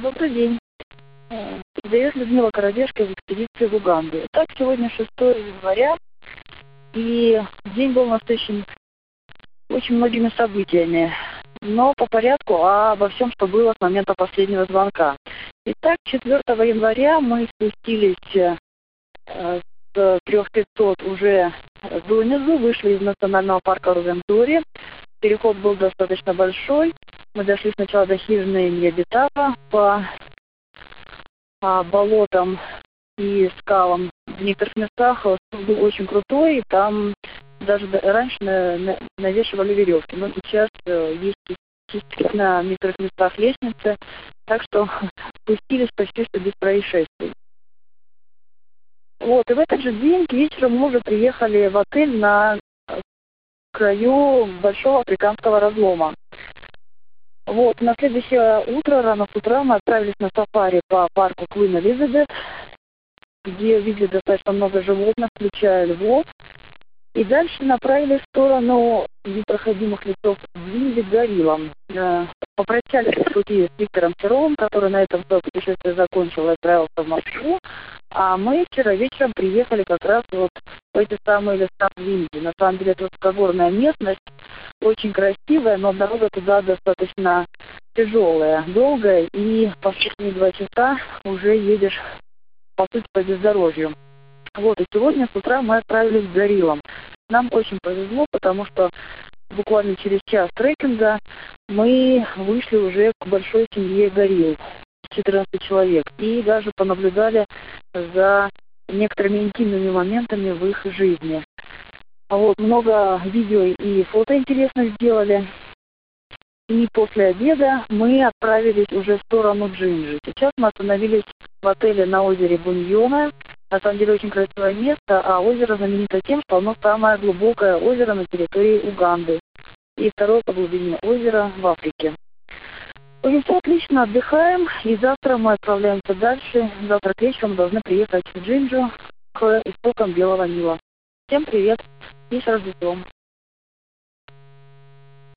Добрый день. Передает Людмила Коробешко из экспедиции в Уганду. Итак, сегодня 6 января, и день был насыщен очень многими событиями. Но по порядку обо всем, что было с момента последнего звонка. Итак, 4 января мы спустились с 3500 уже донизу, вышли из национального парка Рувентури. Переход был достаточно большой. Мы дошли сначала до хижины Ньябитава по болотам и скалам. В некоторых местах спуск был очень крутой, и там даже раньше навешивали веревки. Но сейчас есть частично в некоторых местах лестницы, так что спустились почти что без происшествий. Вот, и в этот же день к вечеру мы уже приехали в отель на краю большого африканского разлома. Вот, на следующее утро, рано с утра, мы отправились на сафари по парку Queen Elizabeth, где видели достаточно много животных, включая львов. И дальше направились в сторону непроходимых лесов ближе к гориллам. Попрощались по пути с Виктором Серовым, который на этом свое путешествие закончил и отправился в Москву. А мы вчера вечером приехали как раз вот в эти самые леса в Индии. На самом деле это высокогорная местность, очень красивая, но дорога туда достаточно тяжелая, долгая, и последние 2 часа уже едешь, по сути, по бездорожью. Вот, и сегодня с утра мы отправились к гориллам. Нам очень повезло, потому что буквально через час трекинга мы вышли уже к большой семье горилл, 14 человек, и даже понаблюдали за некоторыми интимными моментами в их жизни. Вот, много видео и фото интересных сделали. И после обеда мы отправились уже в сторону Джинджи. Сейчас мы остановились в отеле на озере Буньона. На самом деле очень красивое место, а озеро знаменито тем, что оно самое глубокое озеро на территории Уганды. И второе по глубине озеро в Африке. В общем, все отлично, отдыхаем, и завтра мы отправляемся дальше. Завтра к вечеру мы должны приехать в Джинджу к истокам Белого Нила. Всем привет и с Рождеством!